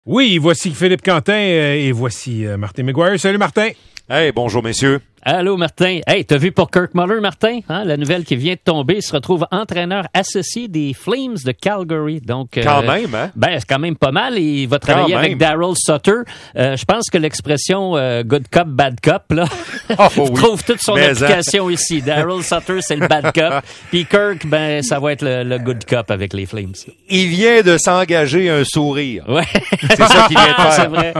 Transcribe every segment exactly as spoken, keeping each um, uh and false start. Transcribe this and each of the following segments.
Oui, voici Philippe Quentin euh, et voici euh, Martin McGuire. Salut Martin. Hey, bonjour messieurs. Allô, Martin. Hey, t'as vu pour Kirk Muller, Martin? Hein, la nouvelle qui vient de tomber, il se retrouve entraîneur associé des Flames de Calgary. Donc, euh, quand même, hein? Ben, c'est quand même pas mal. Il va travailler avec Daryl Sutter. Euh, je pense que l'expression euh, good cop, bad cop, là, oh, oui. trouve toute son Mais application hein. ici. Daryl Sutter, c'est le bad cop. Puis Kirk, ben, ça va être le, le good cop avec les Flames. Il vient de s'engager un sourire. Ouais. C'est ça qu'il vient de faire. C'est vrai.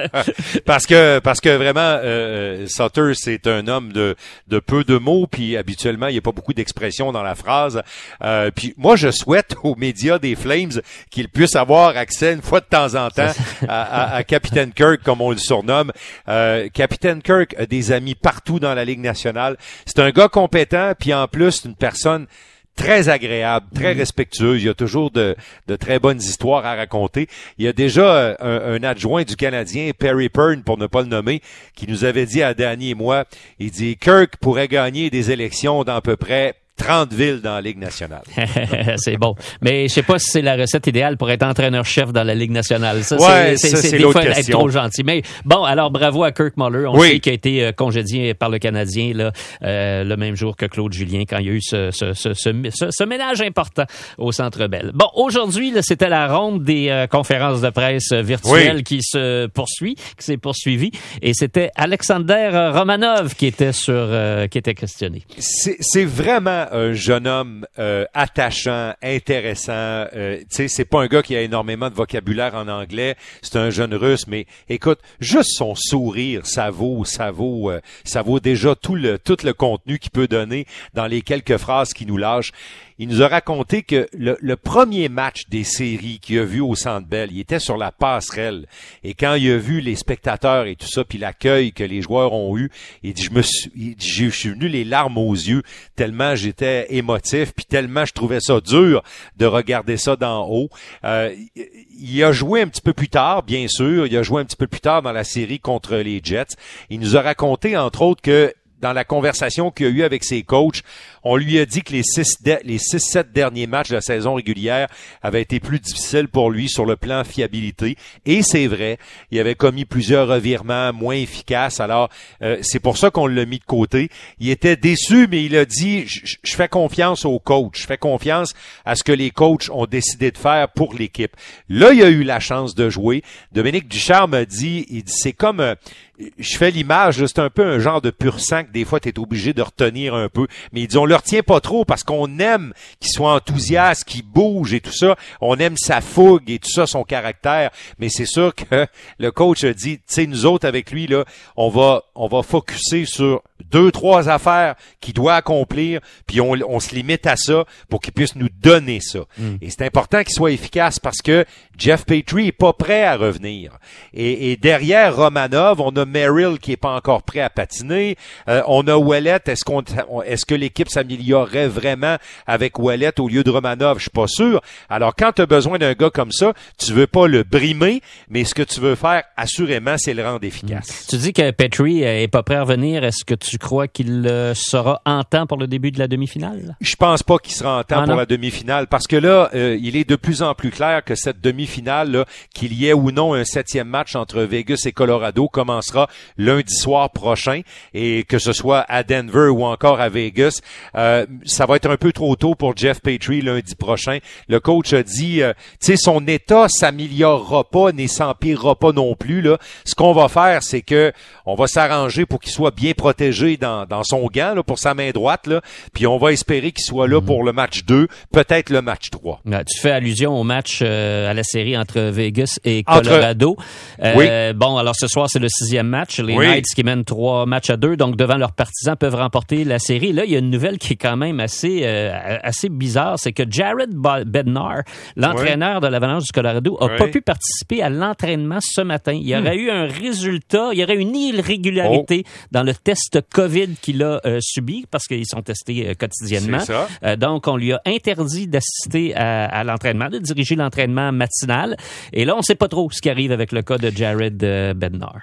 parce que, parce que vraiment, euh, Sutter, c'est un homme de, de peu de mots, puis habituellement, il n'y a pas beaucoup d'expressions dans la phrase. Euh, puis moi, je souhaite aux médias des Flames qu'ils puissent avoir accès une fois de temps en temps à, à, à Capitaine Kirk, comme on le surnomme. Euh, Capitaine Kirk a des amis partout dans la Ligue nationale. C'est un gars compétent, puis en plus, une personne très agréable, très respectueux. Il y a toujours de, de très bonnes histoires à raconter. Il y a déjà un, un adjoint du Canadien, Perry Pern, pour ne pas le nommer, qui nous avait dit à Danny et moi, il dit « Kirk pourrait gagner des élections dans à peu près trente villes dans la Ligue nationale. » C'est bon. Mais je sais pas si c'est la recette idéale pour être entraîneur-chef dans la Ligue nationale. Ça, ouais, c'est, ça, c'est, c'est des l'autre fois question. être trop gentil. Mais bon, alors bravo à Kirk Muller. On oui. sait qu'il a été euh, congédié par le Canadien là, euh, le même jour que Claude Julien quand il y a eu ce, ce, ce, ce, ce, ce ménage important au Centre Bell. Bon, aujourd'hui, là, c'était la ronde des euh, conférences de presse virtuelles oui. qui se poursuit, qui s'est poursuivie. Et c'était Alexander Romanov qui était sur, euh, qui était questionné. C'est, c'est vraiment un jeune homme Euh, attachant, intéressant. Euh, tu sais, c'est pas un gars qui a énormément de vocabulaire en anglais. C'est un jeune Russe, mais écoute, juste son sourire, ça vaut, ça vaut, euh, ça vaut déjà tout le tout le contenu qu'il peut donner dans les quelques phrases qu'il nous lâche. Il nous a raconté que le, le premier match des séries qu'il a vu au Centre Bell, il était sur la passerelle. Et quand il a vu les spectateurs et tout ça, puis l'accueil que les joueurs ont eu, il dit, je me suis, il dit, je suis venu les larmes aux yeux tellement j'étais émotif, puis tellement je trouvais ça dur de regarder ça d'en haut. Euh, il a joué un petit peu plus tard, bien sûr. Il a joué un petit peu plus tard dans la série contre les Jets. Il nous a raconté, entre autres, que dans la conversation qu'il a eue avec ses coachs, on lui a dit que les six, de, les six, sept derniers matchs de la saison régulière avaient été plus difficiles pour lui sur le plan fiabilité. Et c'est vrai, il avait commis plusieurs revirements moins efficaces. Alors, euh, c'est pour ça qu'on l'a mis de côté. Il était déçu, mais il a dit, je, je fais confiance aux coachs. Je fais confiance à ce que les coachs ont décidé de faire pour l'équipe. Là, il a eu la chance de jouer. Dominique Ducharme a dit, il dit, c'est comme, euh, je fais l'image, c'est un peu un genre de pur sang que des fois, tu es obligé de retenir un peu. Mais il dit, on le retient pas trop parce qu'on aime qu'il soit enthousiaste, qu'il bouge et tout ça. On aime sa fougue et tout ça, son caractère. Mais c'est sûr que le coach a dit, tu sais, nous autres avec lui, là, on va, on va focusser sur deux, trois affaires qu'il doit accomplir, puis on, on se limite à ça pour qu'il puisse nous donner ça. Mm. Et c'est important qu'il soit efficace parce que Jeff Petrie est pas prêt à revenir. Et, et derrière Romanov, on a Merrill qui est pas encore prêt à patiner. Euh, on a Ouellet. Est-ce qu'on, est-ce que l'équipe s'améliorerait vraiment avec Ouellet au lieu de Romanov? Je suis pas sûr. Alors, quand tu as besoin d'un gars comme ça, tu veux pas le brimer, mais ce que tu veux faire, assurément, c'est le rendre efficace. Mm. Tu dis que Petrie est pas prêt à revenir. Est-ce que tu crois qu'il euh, sera en temps pour le début de la demi-finale? Je pense pas qu'il sera en temps ah, pour non? la demi-finale parce que là, euh, il est de plus en plus clair que cette demi-finale, là, qu'il y ait ou non un septième match entre Vegas et Colorado, commencera lundi soir prochain et que ce soit à Denver ou encore à Vegas, euh, ça va être un peu trop tôt pour Jeff Petrie lundi prochain. Le coach a dit, euh, tu sais, son état s'améliorera pas, ne s'empirera pas non plus. Là, ce qu'on va faire, c'est que on va s'arranger pour qu'il soit bien protégé dans, dans son gant là, pour sa main droite, là, puis on va espérer qu'il soit là pour le match deux, peut-être le match trois. Là, tu fais allusion au match euh, à la série entre Vegas et Colorado. Entre... Euh, oui. Bon, alors ce soir, c'est le sixième match. Les oui. Knights qui mènent trois matchs à deux, donc devant leurs partisans, peuvent remporter la série. Là, il y a une nouvelle qui est quand même assez euh, assez bizarre, c'est que Jared Bednar, l'entraîneur oui. de l'Avalanche du Colorado, a oui. pas pu participer à l'entraînement ce matin. Il y aurait hmm. eu un résultat, il y aurait une irrégularité oh. dans le test COVID qu'il a euh, subi, parce qu'ils sont testés euh, quotidiennement. C'est ça. Euh, donc, on lui a interdit d'assister à, à l'entraînement, de diriger l'entraînement matinal. Et là, on ne sait pas trop ce qui arrive avec le cas de Jared euh, Bednar. C'est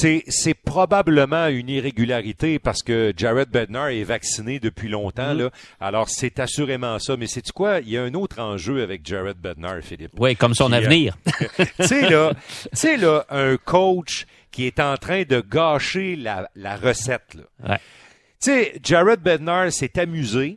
c'est, c'est probablement une irrégularité parce que Jared Bednar est vacciné depuis longtemps. Mm. Là. Alors, c'est assurément ça. Mais sais-tu quoi? Il y a un autre enjeu avec Jared Bednar, Philippe. Oui, comme son qui, avenir. Euh, tu sais, là, tu sais, là, un coach qui est en train de gâcher la, la recette. Là. Ouais. Tu sais, Jared Bednar s'est amusé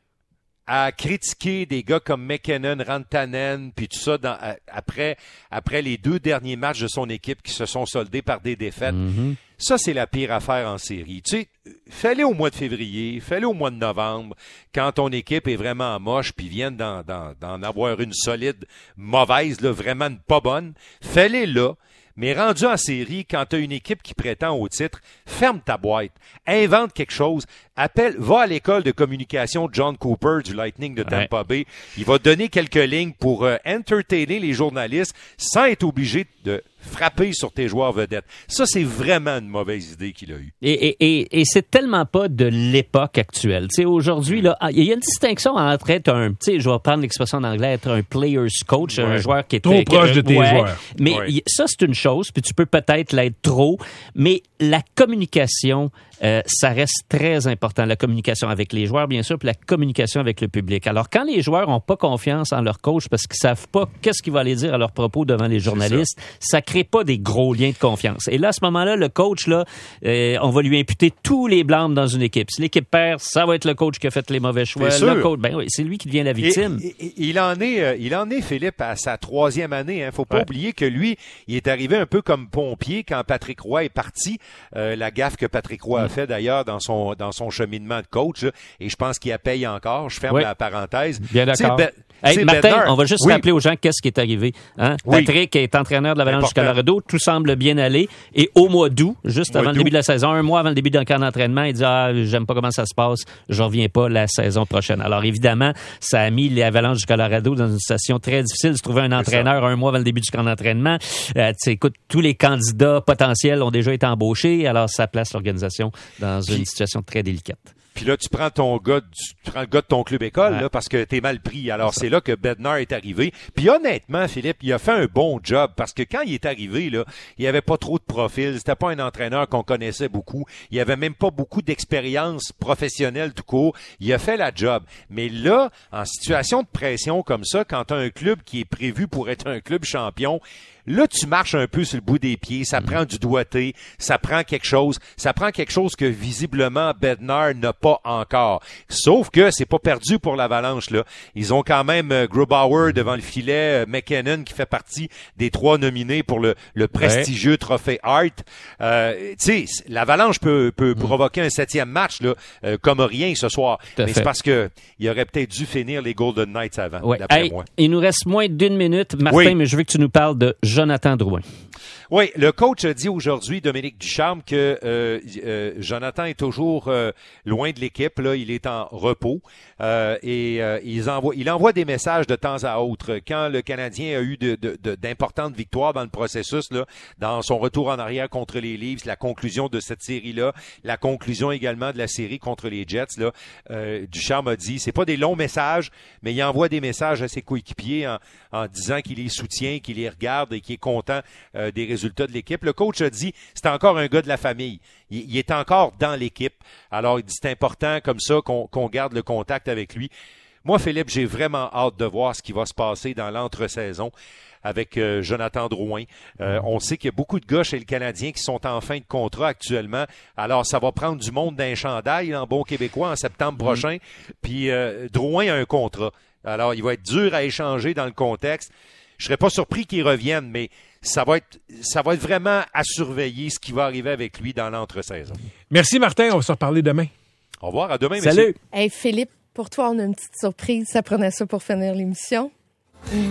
à critiquer des gars comme McKinnon, Rantanen, puis tout ça dans, après, après les deux derniers matchs de son équipe qui se sont soldés par des défaites. Mm-hmm. Ça, c'est la pire affaire en série. Tu sais, fais-le au mois de février, fais-le au mois de novembre, quand ton équipe est vraiment moche, puis viennent d'en, d'en, d'en avoir une solide mauvaise, là, vraiment pas bonne. Fais-les là. Mais rendu en série, quand tu as une équipe qui prétend au titre, ferme ta boîte, invente quelque chose, appelle, va à l'école de communication John Cooper du Lightning de Tampa ouais. Bay. Il va donner quelques lignes pour euh, entertainer les journalistes sans être obligé de frapper sur tes joueurs vedettes. Ça, c'est vraiment une mauvaise idée qu'il a eue. Et, et, et, et c'est tellement pas de l'époque actuelle. Tu sais, aujourd'hui, là, il y a une distinction entre être un, tu sais, je vais prendre l'expression en anglais, être un player's coach, ouais. un joueur qui est trop proche de tes ouais, joueurs. Mais ouais. ça, c'est une chose, puis tu peux peut-être l'être trop, mais la communication, euh, ça reste très important. La communication avec les joueurs, bien sûr, puis la communication avec le public. Alors, quand les joueurs n'ont pas confiance en leur coach parce qu'ils savent pas qu'est-ce qu'il va aller dire à leur propos devant les journalistes, ça. ça crée pas des gros liens de confiance. Et là, à ce moment-là, le coach, là, euh, on va lui imputer tous les blâmes dans une équipe. Si l'équipe perd, ça va être le coach qui a fait les mauvais choix. Le coach, ben oui, c'est lui qui devient la victime. Et, et, il en est, euh, il en est, Philippe, à sa troisième année. Hein. Faut pas ouais. oublier que lui, il est arrivé un peu comme pompier quand Patrick Roy est parti. Euh, la gaffe que Patrick Roy a fait d'ailleurs dans son dans son cheminement de coach. Là, et je pense qu'il a payé encore. Je ferme oui. la parenthèse. Bien d'accord. Ben, hey, Martin, Bednar, on va juste oui. rappeler aux gens qu'est-ce qui est arrivé. Hein? Oui. Patrick est entraîneur de l'Avalanche du Colorado. Tout semble bien aller. Et au mois d'août, juste mois avant d'août. le début de la saison, un mois avant le début d'un camp d'entraînement, il dit « Ah, j'aime pas comment ça se passe. Je reviens pas la saison prochaine. » Alors évidemment, ça a mis les Avalanches du Colorado dans une situation très difficile de se trouver un entraîneur un mois avant le début du camp d'entraînement. Euh, écoute, tous les candidats potentiels ont déjà été embauchés. Alors ça place l'organisation dans une situation très délicate. Puis là, tu prends ton gars, tu prends le gars de ton club école, ouais. là, parce que t'es mal pris. Alors, c'est, c'est là que Bednar est arrivé. Puis honnêtement, Philippe, il a fait un bon job, parce que quand il est arrivé, là, il y avait pas trop de profil. C'était pas un entraîneur qu'on connaissait beaucoup. Il y avait même pas beaucoup d'expérience professionnelle tout court. Il a fait la job. Mais là, en situation de pression comme ça, quand t'as un club qui est prévu pour être un club champion, là, tu marches un peu sur le bout des pieds, ça mmh. prend du doigté, ça prend quelque chose, ça prend quelque chose que visiblement Bednar n'a pas encore. Sauf que c'est pas perdu pour l'Avalanche, là. Ils ont quand même euh, Grubauer devant le filet, euh, McKinnon qui fait partie des trois nominés pour le, le prestigieux ouais. trophée Hart. Euh, tu sais, l'Avalanche peut, peut mmh. provoquer un septième match, là, euh, comme rien ce soir. Tout Mais fait. c'est parce que il aurait peut-être dû finir les Golden Knights avant, ouais. d'après hey, moi. Il nous reste moins d'une minute, Martin, oui. mais je veux que tu nous parles de Jonathan Drouin. Oui, le coach a dit aujourd'hui, Dominique Ducharme, que euh, euh, Jonathan est toujours euh, loin de l'équipe. Là, il est en repos euh, et euh, ils envoient, il envoie des messages de temps à autre. Quand le Canadien a eu de, de, de, d'importantes victoires dans le processus, là, dans son retour en arrière contre les Leafs, la conclusion de cette série-là, la conclusion également de la série contre les Jets, là, euh, Ducharme a dit, c'est pas des longs messages, mais il envoie des messages à ses coéquipiers en, en disant qu'il les soutient, qu'il les regarde et qu'il est content euh, des résultats de l'équipe. Le coach a dit, c'est encore un gars de la famille. Il, il est encore dans l'équipe. Alors, il dit, c'est important comme ça qu'on, qu'on garde le contact avec lui. Moi, Philippe, j'ai vraiment hâte de voir ce qui va se passer dans l'entre-saison avec euh, Jonathan Drouin. Euh, on sait qu'il y a beaucoup de gars chez le Canadien qui sont en fin de contrat actuellement. Alors, ça va prendre du monde d'un chandail en bon québécois en septembre prochain. Mm. Puis, euh, Drouin a un contrat. Alors, il va être dur à échanger dans le contexte. Je serais pas surpris qu'il revienne, mais ça va être, ça va être vraiment à surveiller ce qui va arriver avec lui dans l'entre-saison. Merci, Martin. On va se reparler demain. Au revoir. À demain, Salut. Messieurs. Hey, Philippe, pour toi, on a une petite surprise. Ça prenait ça pour finir l'émission. Mm.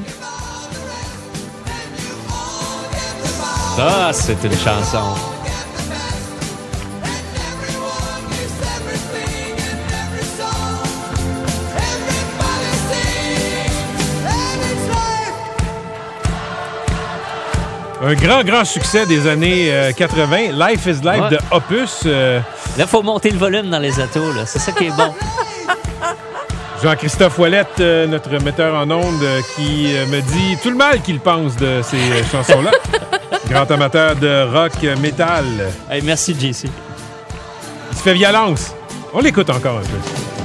Ah, c'est une chanson. Un grand, grand succès des années euh, quatre-vingts. Life is Life ouais. de Opus. Euh... Là, il faut monter le volume dans les autos. Là. C'est ça qui est bon. Jean-Christophe Ouellette, euh, notre metteur en ondes, euh, qui euh, me dit tout le mal qu'il pense de ces euh, chansons-là. Grand amateur de rock euh, métal. Hey, merci, J C. Il se fait violence. On l'écoute encore un peu.